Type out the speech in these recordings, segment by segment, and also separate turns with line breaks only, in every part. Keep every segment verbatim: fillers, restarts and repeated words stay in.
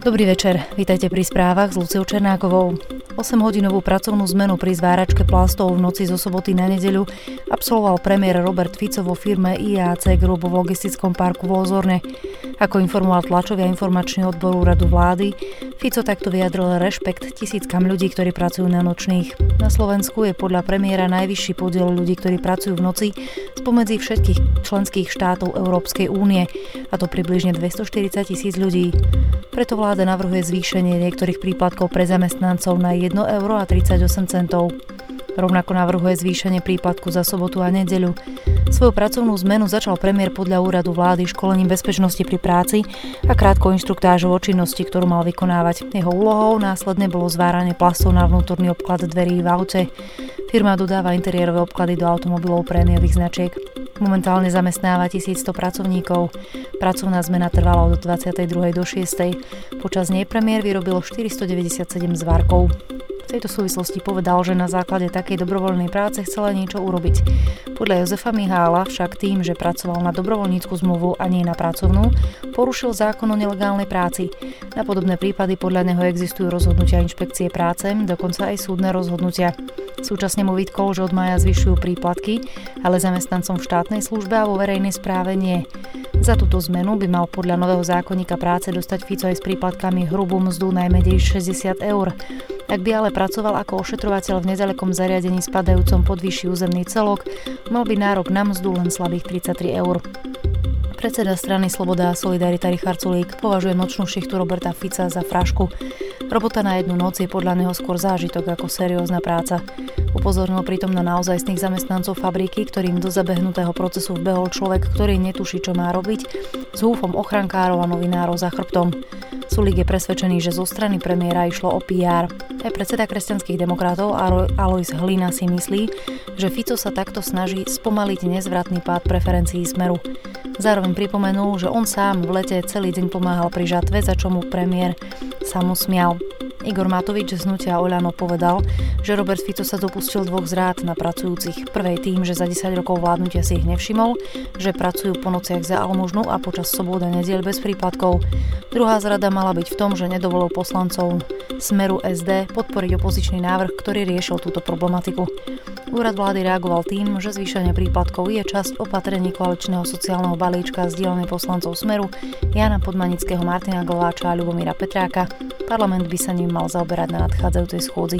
Dobrý večer, vítajte pri správach s Luciou Černákovou. osemhodinovú pracovnú zmenu pri zváračke plastov v noci zo soboty na nedeľu absolvoval premiér Robert Fico vo firme í á cé Group v logistickom parku v Lozorne. Ako informoval tlačový a informačný odbor úradu vlády, Fico takto vyjadril rešpekt tisíckam ľudí, ktorí pracujú na nočných. Na Slovensku je podľa premiéra najvyšší podiel ľudí, ktorí pracujú v noci spomedzi všetkých členských štátov Európskej únie, a to približne dvestoštyridsať tisíc ľudí. Preto vláda navrhuje zvýšenie niektorých príplatkov pre zamestnancov na jedno euro a tridsaťosem centov. Rovnako navrhuje zvýšenie príplatku za sobotu a nedeľu. Svoju pracovnú zmenu začal premiér podľa úradu vlády školením bezpečnosti pri práci a krátkou inštruktážou o činnosti, ktorú mal vykonávať. Jeho úlohou následne bolo zváranie plastov na vnútorný obklad dverí v aute. Firma dodáva interiérové obklady do automobilov prémiových značiek. Momentálne zamestnáva tisícsto pracovníkov. Pracovná zmena trvala od dvadsiatej druhej do šiestej Počas nej premiér vyrobil štyristodeväťdesiatsedem zvárkov. V tejto súvislosti povedal, že na základe takej dobrovoľnej práce chcela niečo urobiť. Podľa Jozefa Mihála však tým, že pracoval na dobrovoľnícku zmluvu a nie na pracovnú, porušil zákon o nelegálnej práci. Na podobné prípady podľa neho existujú rozhodnutia inšpekcie práce, dokonca aj súdne rozhodnutia. Súčasne mu vytkol, že od mája zvyšujú príplatky, ale zamestnancom v štátnej službe a vo verejnej správe nie. Za túto zmenu by mal podľa nového zákonníka práce dostať Fico aj s príplatkami hrubú mzdu najmenej šesťdesiat eur. Ak by ale pracoval ako ošetrovateľ v nedalekom zariadení spadajúcom pod vyšší územný celok, mal by nárok na mzdu len slabých tridsaťtri eur. Predseda strany Sloboda a Solidarita Richard Sulík považuje nočnú šichtu Roberta Fica za frašku. Robota na jednu noc je podľa neho skôr zážitok ako seriózna práca. Upozornil pritom na naozajstných zamestnancov fabriky, ktorým do zabehnutého procesu vbehol človek, ktorý netuší, čo má robiť, s húfom ochrankárov a novinárov za chrbtom. Sulík je presvedčený, že zo strany premiéra išlo o pé er. Aj predseda kresťanských demokratov Alojz Hlina si myslí, že Fico sa takto snaží spomaliť nezvratný pád preferencií Smeru. Zároveň pripomenul, že on sám v lete celý deň pomáhal pri žatve, za čo mu premiér sa mu smial. Igor Matovič z hnutia Oľano povedal, že Robert Fico sa dopustil dvoch zrád na pracujúcich. Prvej tým, že za desať rokov vládnutia si ich nevšimol, že pracujú po nociach za almužnu a počas sobôd a nediel bez príplatkov. Druhá zrada mala byť v tom, že nedovolil poslancov Smeru es dé podporiť opozičný návrh, ktorý riešil túto problematiku. Úrad vlády reagoval tým, že zvýšenie príplatkov je časť opatrení koaličného sociálneho balíčka zdieľanej poslancov Smeru Jána Podmanického, Martina Glováča a Ľubomíra Petráka. Parlament by sa ním mal zaoberať na nadchádzajúcej schôdzi.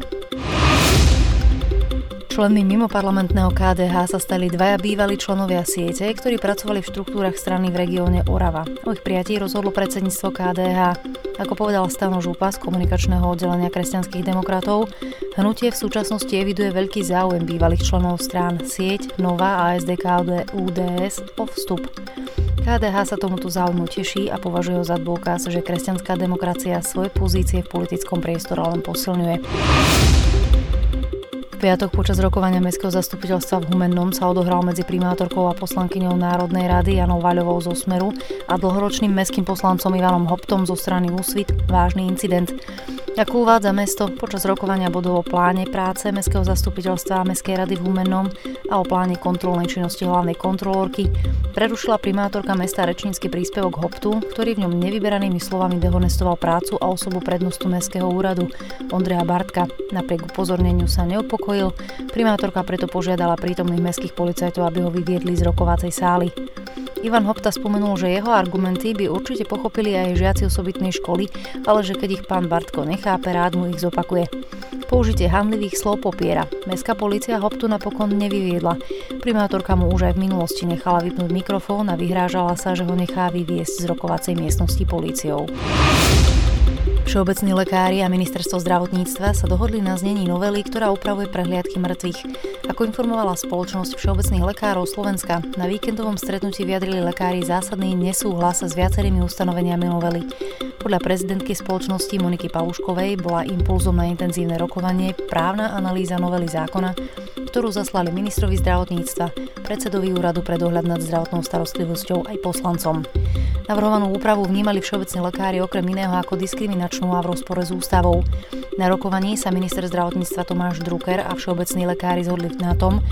Členmi mimoparlamentného ká dé há sa stali dvaja bývalí členovia siete, ktorí pracovali v štruktúrach strany v regióne Orava. O ich prijatí rozhodlo predsedníctvo ká dé há. Ako povedal Stano Župa z komunikačného oddelenia kresťanských demokratov, hnutie v súčasnosti eviduje veľký záujem bývalých členov strán sieť, Nová a es dé ká ú dé es o vstup. ká dé há sa tomuto záujmu teší a považuje ho za dôkaz, že kresťanská demokracia svoje pozície v politickom priestore len posilňuje. V piatok počas rokovania mestského zastupiteľstva v Humennom sa odohral medzi primátorkou a poslankyňou Národnej rady Janou Vaľovou zo Smeru a dlhoročným mestským poslancom Ivanom Hoptom zo strany Úsvit vážny incident. Ako uvádza mesto, počas rokovania bodov o pláne práce mestského zastupiteľstva a mestskej rady v Humennom a o pláne kontrolnej činnosti hlavnej kontrolórky prerušila primátorka mesta rečnícky príspevok Hoptu, ktorý v ňom nevyberanými slovami dehonestoval prácu a osobu prednostu mestského úradu Ondreja Bartka. Napriek upozorneniu sa neupokojil, primátorka preto požiadala prítomných mestských policajtov, aby ho vyviedli z rokovacej sály. Ivan Hopta spomenul, že jeho argumenty by určite pochopili aj žiaci osobitnej školy, ale že keď ich pán Bartko nechápe, rád mu ich zopakuje. Použitie hanlivých slov popiera. Mestská polícia Hoptu napokon nevyviedla. Primátorka mu už aj v minulosti nechala vypnúť mikrofón a vyhrážala sa, že ho nechá vyviesť z rokovacej miestnosti políciou. Všeobecní lekári a ministerstvo zdravotníctva sa dohodli na znení novely, ktorá upravuje prehliadky mŕtvych. Ako informovala spoločnosť Všeobecných lekárov Slovenska, na víkendovom stretnutí vyjadrili lekári zásadný nesúhlas s viacerými ustanoveniami novely. Podľa prezidentky spoločnosti Moniky Paluškovej bola impulzom na intenzívne rokovanie právna analýza novely zákona, ktorú zaslali ministrovi zdravotníctva, predsedovi úradu pre dohľad nad zdravotnou starostlivosťou aj poslancom. Navrhovanú úpravu vnímali všeobecní lekári okrem iného ako diskriminačnú a v rozpore s ústavou. Na rokovaní sa minister zdravotníctva Tomáš Drucker a všeobecní lekári zhodli na tom,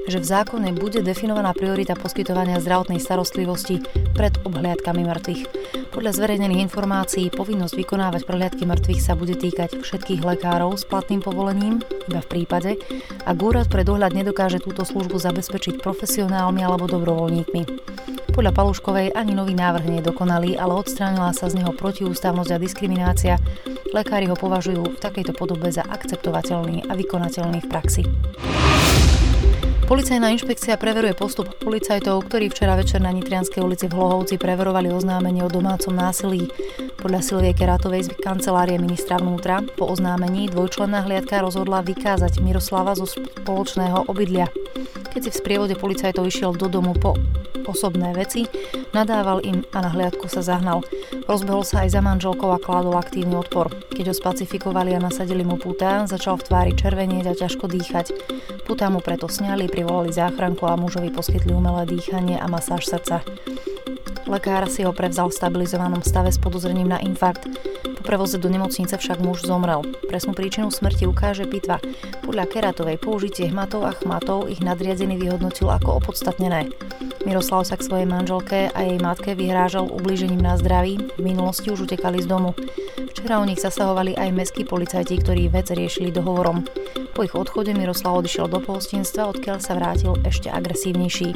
že v zákone bude definovaná priorita poskytovania zdravotnej starostlivosti pred obhliadkami mŕtvych. Podľa zverejnených informácií povinnosť vykonávať prehliadky mŕtvych sa bude týkať všetkých lekárov s platným povolením, iba v prípade, ak úrad pre dohľad nedokáže túto službu zabezpečiť profesionálmi alebo dobrovoľníkmi. Podľa Paluškovej ani nový návrh nie je dokonalý, ale odstránila sa z neho protiústavnosť a diskriminácia. Lekári ho považujú v takejto podobe za akceptovateľný a vykonateľný v praxi. Policajná inšpekcia preveruje postup policajtov, ktorí včera večer na Nitrianskej ulici v Hlohovci preverovali oznámenie o domácom násilí. Podľa Silvie Keratovej z kancelárie ministra vnútra po oznámení dvojčlenná hliadka rozhodla vykázať Miroslava zo spoločného obydlia. Keď si v sprievode policajtov išiel do domu po osobné veci, nadával im a na hliadku sa zahnal. Rozbehol sa aj za manželkou a kládol aktívny odpor. Keď ho spacifikovali a nasadili mu putá, začal v tvári červenieť a ťažko dýchať. Putá mu preto sňali, privolali záchranku a mužovi poskytli umelé dýchanie a masáž srdca. Lekár si ho prevzal v stabilizovanom stave s podozrením na infarkt. Po prevoze do nemocnice však muž zomrel. Presnú príčinu smrti ukáže pitva. Podľa Keratovej použitie hmatov a chmatov ich nadriadený vyhodnotil ako opodstatnené. Miroslav sa k svojej manželke a jej matke vyhrážal ublížením na zdraví, v minulosti už utekali z domu. Včera u nich zasahovali aj mestskí policajti, ktorí vec riešili dohovorom. Po ich odchode Miroslav odišiel do pohostinstva, odkiaľ sa vrátil ešte agresívnejší.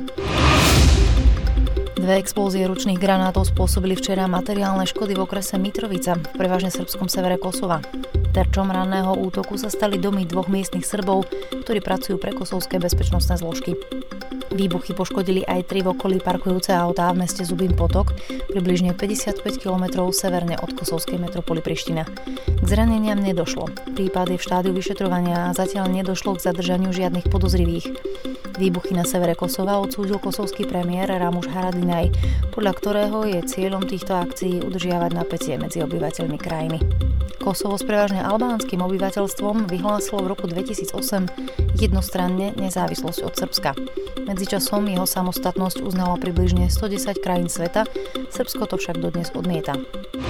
Dve explózie ručných granátov spôsobili včera materiálne škody v okrese Mitrovica, v prevažne srbskom severe Kosova. Terčom ranného útoku sa stali domy dvoch miestnych Srbov, ktorí pracujú pre kosovské bezpečnostné zložky. Výbuchy poškodili aj tri v okolí parkujúce autá v meste Zubin Potok, približne päťdesiatpäť kilometrov severne od kosovskej metropoly Priština. K zraneniam nedošlo. Prípad je v štádiu vyšetrovania a zatiaľ nedošlo k zadržaniu žiadnych podozrivých. Výbuchy na severe Kosova odsúdil kosovský premiér Ramuš Haradinaj, podľa ktorého je cieľom týchto akcií udržiavať napätie medzi obyvateľmi krajiny. Kosovo s prevažne albánskym obyvateľstvom vyhlásilo v roku dvetisícosem jednostranne nezávislosť od Srbska. Medzičasom jeho samostatnosť uznalo približne stodesať krajín sveta, Srbsko to však dodnes odmieta.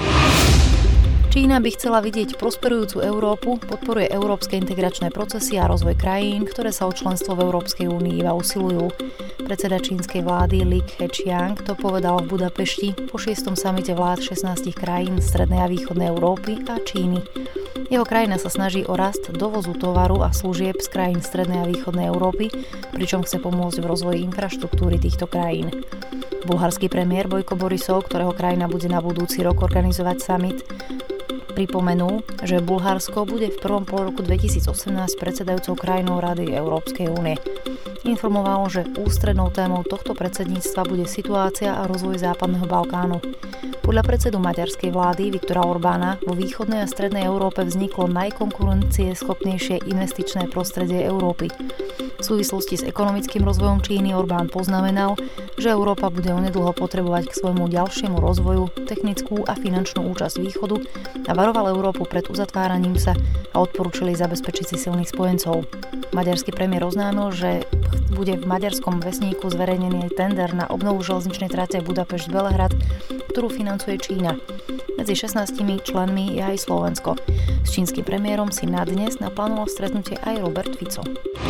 Čína by chcela vidieť prosperujúcu Európu, podporuje európske integračné procesy a rozvoj krajín, ktoré sa o členstvo v Európskej únii iba usilujú. Predseda čínskej vlády Li Keqiang to povedal v Budapešti po šiestom samite vlád šestnástich krajín strednej a východnej Európy a Číny. Jeho krajina sa snaží o rast dovozu tovaru a služieb z krajín strednej a východnej Európy, pričom chce pomôcť v rozvoji infraštruktúry týchto krajín. Bulharský premiér Bojko Borisov, ktorého krajina bude na budúci rok organizovať summit, pripomenul, že Bulharsko bude v prvom polroku dvetisícosemnásť predsedajúcou krajinou Rady Európskej únie. Informoval, že ústrednou témou tohto predsedníctva bude situácia a rozvoj Západného Balkánu. Podľa predsedu maďarskej vlády Viktora Orbána vo východnej a strednej Európe vzniklo najkonkurencieschopnejšie investičné prostredie Európy. V súvislosti s ekonomickým rozvojom Číny Orbán poznamenal, že Európa bude onedlho potrebovať k svojmu ďalšiemu rozvoju technickú a finančnú účasť východu a varoval Európu pred uzatváraním sa a odporúčili zabezpečiť si silných spojencov. Maďarský premiér oznámil, že bude v maďarskom vesníku zverejnený tender na obnovu železničnej trate Budapešť-Belehrad, ktorú financuje Čína. Medzi šestnástimi členmi je aj Slovensko. S čínskym premiérom si na dnes naplánoval stretnutie aj Robert Fico.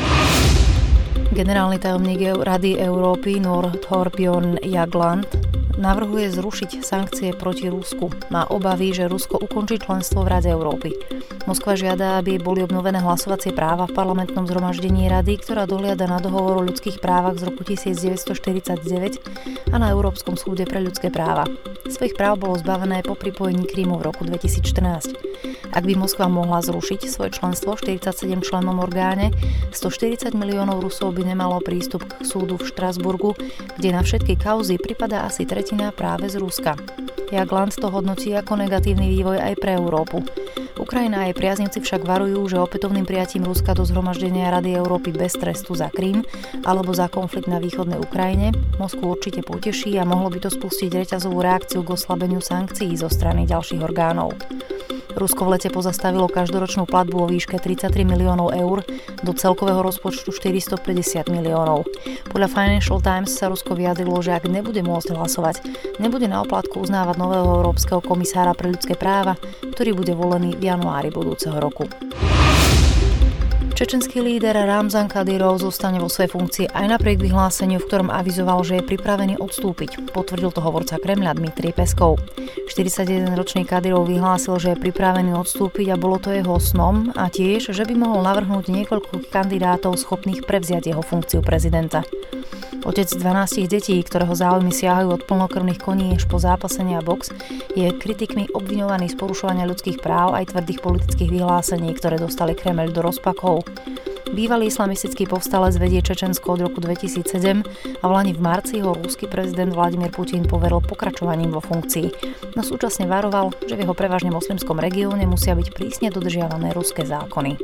Generálny tajomník Rady Európy Thorbjørn Jagland navrhuje zrušiť sankcie proti Rusku. Má obavy, že Rusko ukončí členstvo v Rade Európy. Moskva žiada, aby boli obnovené hlasovacie práva v parlamentnom zhromaždení Rady, ktorá dohliada na dohovor o ľudských právach z roku devätnásťstoštyridsaťdeväť a na Európskom súde pre ľudské práva. Svojich práv bolo zbavené po pripojení Krymu v roku dvetisícštrnásť. Ak by Moskva mohla zrušiť svoje členstvo v štyridsaťsedem člennom orgáne, stoštyridsať miliónov Rusov by nemalo prístup k súdu v Štrasburgu, kde na všetky kauzy pripadá asi tretina práve z Ruska. Jagland to hodnotí ako negatívny vývoj aj pre Európu. Ukrajina a jej priaznivci však varujú, že opätovným prijatím Ruska do zhromaždenia Rady Európy bez trestu za Krym alebo za konflikt na východnej Ukrajine Moskvu určite poteší a mohlo by to spustiť reťazovú reakciu k oslabeniu sankcií zo strany ďalších orgánov. Rusko v lete pozastavilo každoročnú platbu vo výške tridsaťtri miliónov eur do celkového rozpočtu štyristopäťdesiat miliónov. Podľa Financial Times sa Rusko vyjadrilo, že ak nebude môcť hlasovať, nebude na oplátku uznávať nového európskeho komisára pre ľudské práva, ktorý bude volený v januári budúceho roku. Čečenský líder Ramzan Kadyrov zostane vo svojej funkcii aj napriek vyhláseniu, v ktorom avizoval, že je pripravený odstúpiť. Potvrdil to hovorca Kremľa Dmitrij Peskov. štyridsaťjedenročný Kadyrov vyhlásil, že je pripravený odstúpiť a bolo to jeho snom a tiež, že by mohol navrhnúť niekoľko kandidátov schopných prevziať jeho funkciu prezidenta. Otec dvanástich detí, ktorého záujmy siahajú od plnokrvných koní až po zápasenie a box, je kritikmi obviňovaný z porušovania ľudských práv aj tvrdých politických vyhlásení, ktoré dostali Kremeľ do rozpakov. Bývalý islamistický povstalec vedie Čečensko od roku dvetisícsedem a v lani v marci ho ruský prezident Vladimír Putin poveril pokračovaním vo funkcii, no súčasne varoval, že v jeho prevažne moslimskom regióne musia byť prísne dodržiavané ruské zákony.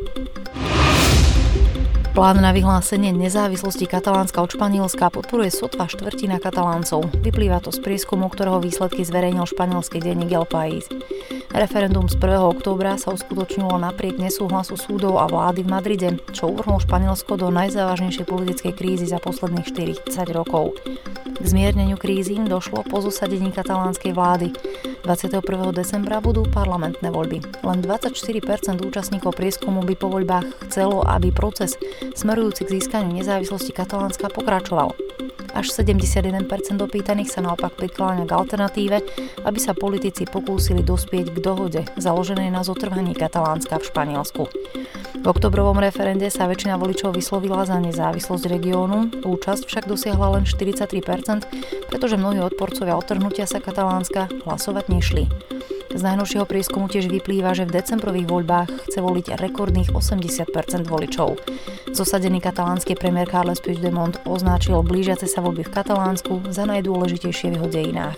Plán na vyhlásenie nezávislosti Katalánska od Španielska podporuje sotva štvrtina Kataláncov. Vyplýva to z prieskumu, ktorého výsledky zverejnil španielský denník El País. Referendum z prvého októbra sa uskutočnilo napriek nesúhlasu súdov a vlády v Madride, čo uvrhlo Španielsko do najzávažnejšej politickej krízy za posledných štyridsať rokov. K zmierneniu krízy došlo po zosadení katalánskej vlády. dvadsiateho prvého decembra budú parlamentné voľby. Len dvadsaťštyri percent účastníkov prieskumu by po voľbách chcelo, aby proces smerujúci k získaniu nezávislosti Katalánska pokračoval. Až sedemdesiatjeden percent opýtaných sa naopak prikláňa k alternatíve, aby sa politici pokúsili dospieť k dohode založenej na zotrvaní Katalánska v Španielsku. V oktobrovom referende sa väčšina voličov vyslovila za nezávislosť regiónu, účasť však dosiahla len štyridsaťtri percent, pretože mnohí odporcovia odtrhnutia sa Katalánska hlasovať nešli. Z najnovšieho prieskumu tiež vyplýva, že v decembrových voľbách chce voliť rekordných osemdesiat percent voličov. Zosadený katalánsky premiér Carles Puigdemont označil blížiace sa voľby v Katalánsku za najdôležitejšie v jeho dejinách.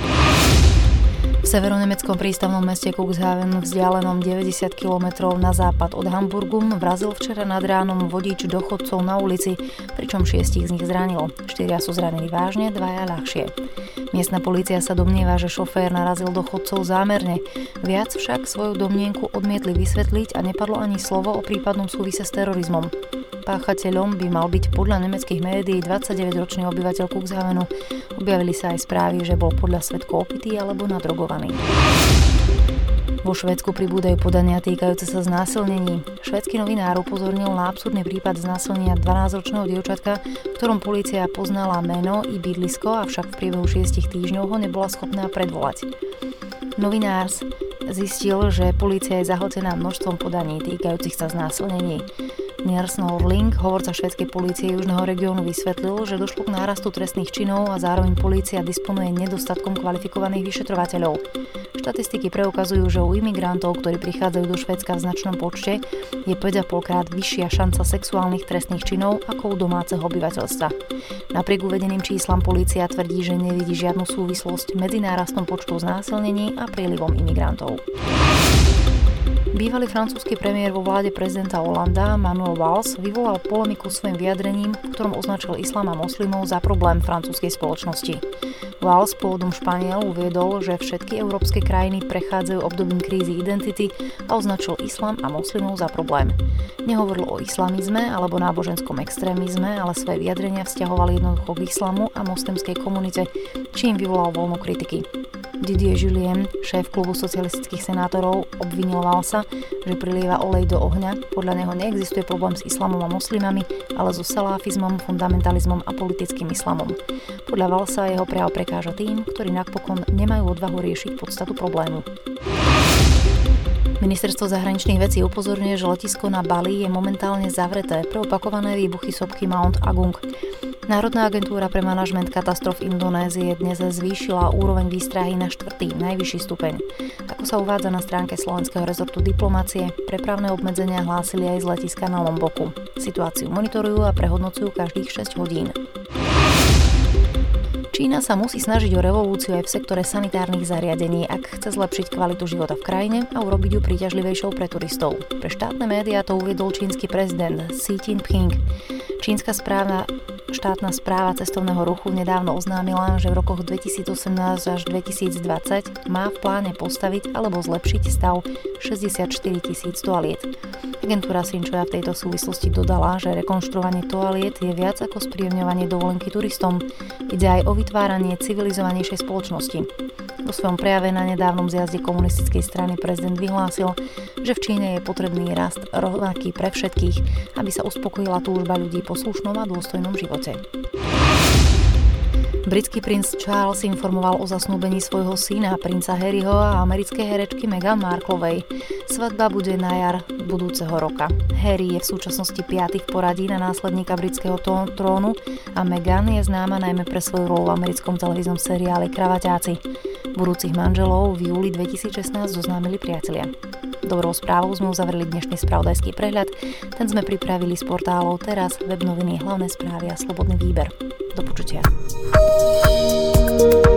V severonemeckom prístavnom meste Cuxhaven, vzdialenom deväťdesiat kilometrov na západ od Hamburgu, vrazil včera nad ránom vodič do chodcov na ulici, pričom šiestich z nich zranilo. Štyria sú zranení vážne, dvaja ľahšie. Miestna polícia sa domnieva, že šofér narazil do chodcov zámerne. Viac však svoju domnienku odmietli vysvetliť a nepadlo ani slovo o prípadnom súvise s terorizmom. Páchateľom by mal byť podľa nemeckých médií dvadsaťdeväťročný obyvateľ Cuxhavenu. Objavili sa aj správy, že bol podľa svedkov opitý alebo nadrogovaný. Vo Švédsku pribúdajú podania týkajúce sa znásilnení. Švédsky novinár upozornil na absurdný prípad znásilnenia dvanásťročného dievčatka, v ktorom polícia poznala meno i bydlisko, avšak v priebehu šiestich týždňov ho nebola schopná predvolať. Novinár zistil, že polícia je zahltená množstvom podaní týkajúcich sa znásilnení. Nils Norling, hovorca švédskej polície južného regiónu, vysvetlil, že došlo k nárastu trestných činov a zároveň polícia disponuje nedostatkom kvalifikovaných vyšetrovateľov. Štatistiky preukazujú, že u imigrantov, ktorí prichádzajú do Švédska v značnom počte, je päť a pol krát vyššia šanca sexuálnych trestných činov ako u domáceho obyvateľstva. Napriek uvedeným číslam polícia tvrdí, že nevidí žiadnu súvislosť medzi nárastom počtu znásilnení a prílivom imigrantov. Bývalý francúzsky premiér vo vláde prezidenta Hollanda Manuel Valls vyvolal polemiku svojim vyjadrením, v ktorom označil islám a moslimov za problém francúzskej spoločnosti. Valls, pôvodom Španiel, uviedol, že všetky európske krajiny prechádzajú obdobím krízy identity a označil islám a moslimov za problém. Nehovoril o islamizme alebo náboženskom extrémizme, ale svoje vyjadrenia vzťahoval jednoducho k islamu a moslimskej komunite, čím vyvolal voľnú kritiky. Didier Julien, šéf klubu socialistických senátorov, obvinil Vallsa, že prilieva olej do ohňa. Podľa neho neexistuje problém s islamom a moslimami, ale so salafizmom, fundamentalizmom a politickým islamom. Podľa Vallsa jeho prejav prekáža tým, ktorí napokon nemajú odvahu riešiť podstatu problému. Ministerstvo zahraničných vecí upozorňuje, že letisko na Bali je momentálne zavreté pre opakované výbuchy sopky Mount Agung. Národná agentúra pre manažment katastrof Indonézie dnes zvýšila úroveň výstrahy na štvrtý, najvyšší stupeň. Ako sa uvádza na stránke slovenského rezortu diplomacie, prepravné obmedzenia hlásili aj z letiska na Lomboku. Situáciu monitorujú a prehodnocujú každých šesť hodín. Čína sa musí snažiť o revolúciu aj v sektore sanitárnych zariadení, ak chce zlepšiť kvalitu života v krajine a urobiť ju príťažlivejšou pre turistov. Pre štátne médiá to uviedol čínsky prezident Xi Jinping. Čínska správna štátna správa cestovného ruchu nedávno oznámila, že v rokoch dvetisícosemnásť až dvetisícdvadsať má v pláne postaviť alebo zlepšiť stav šesťdesiatštyri tisíc toaliet. Agentúra Sinčoja v tejto súvislosti dodala, že rekonštruovanie toaliet je viac ako spríjemňovanie dovolenky turistom. Ide aj o vytváranie civilizovanejšej spoločnosti. Vo svojom prejave na nedávnom zjazde komunistickej strany prezident vyhlásil, že v Číne je potrebný rast rovnaký pre všetkých, aby sa uspokojila túžba ľudí po slušnom a dôstojnom živote. Britský princ Charles informoval o zasnúbení svojho syna, princa Harryho a americkej herečky Meghan Marklovej. Svadba bude na jar budúceho roka. Harry je v súčasnosti piaty v poradí na následníka britského trónu a Meghan je známa najmä pre svoju rolu v americkom televíznom seriáli Kravaťáci. Budúcich manželov v júli dvetisícšestnásť zoznámili priatelia. Dobrou správou sme uzavreli dnešný spravodajský prehľad. Ten sme pripravili z portálov Teraz, Web noviny, Hlavné správy a Slobodný výber. Do počutia.